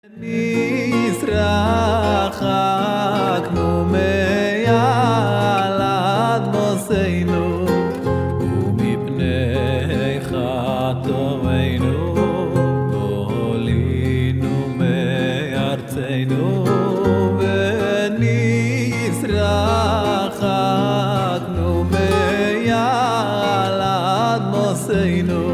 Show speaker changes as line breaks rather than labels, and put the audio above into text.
נשרחקנו מעל אדמותינו ומפני חטאינו גלינו מארצנו ונשרחקנו מעל אדמותינו